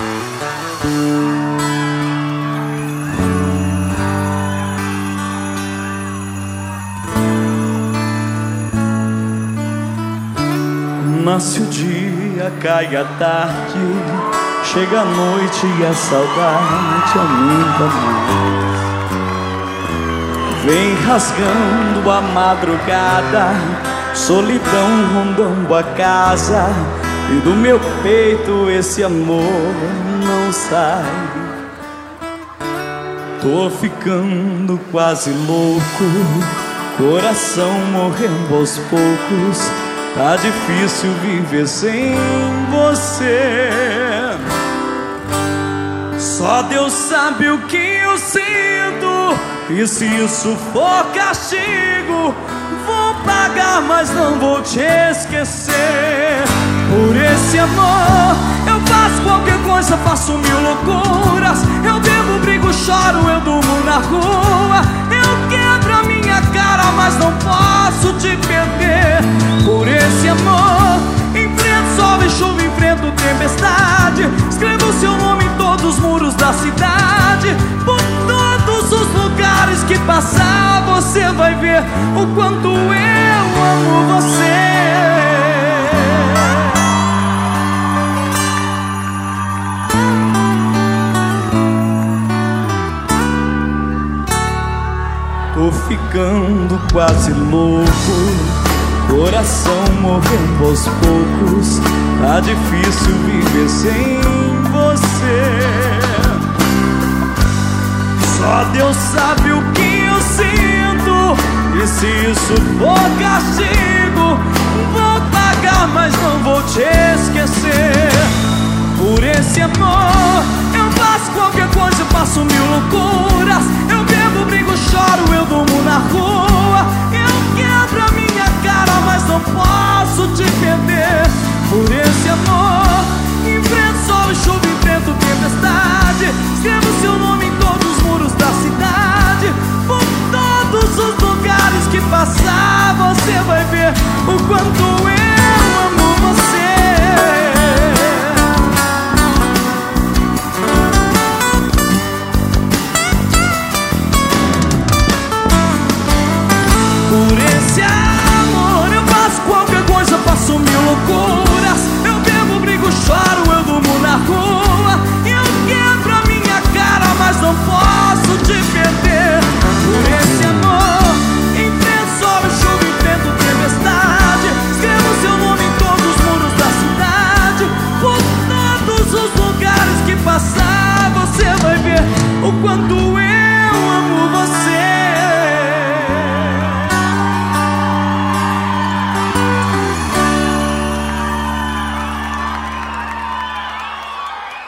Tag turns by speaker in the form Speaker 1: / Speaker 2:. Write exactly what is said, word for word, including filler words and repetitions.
Speaker 1: Nasce o dia, cai a tarde, chega a noite e a saudade aumenta mais. Vem rasgando a madrugada, solidão rondando a casa, e do meu peito esse amor não sai. Tô ficando quase louco, coração morrendo aos poucos. Tá difícil viver sem você. Só Deus sabe o que eu sinto, e se isso for castigo, vou pagar, mas não vou te esquecer. Por esse amor eu faço qualquer coisa, faço mil loucuras. Eu bebo, brigo, choro, eu durmo na rua. Eu quebro a minha cara, mas não posso te perder. Por esse amor enfrento sol e chuva, enfrento tempestade. Escrevo seu nome em todos os muros da cidade. Por todos os lugares que passar, você vai ver o quanto eu amo você. Tô ficando quase louco, coração morrendo aos poucos. Tá difícil viver sem você. Só Deus sabe o que eu sinto, e se isso for castigo, vou pagar, mas não vou te esquecer. Por esse amor eu faço qualquer coisa, eu faço mil loucuras. Eu bebo, brigo, choro, eu durmo na rua. Eu quebro a minha cara, mas não posso te perder. Por esse amor enfrento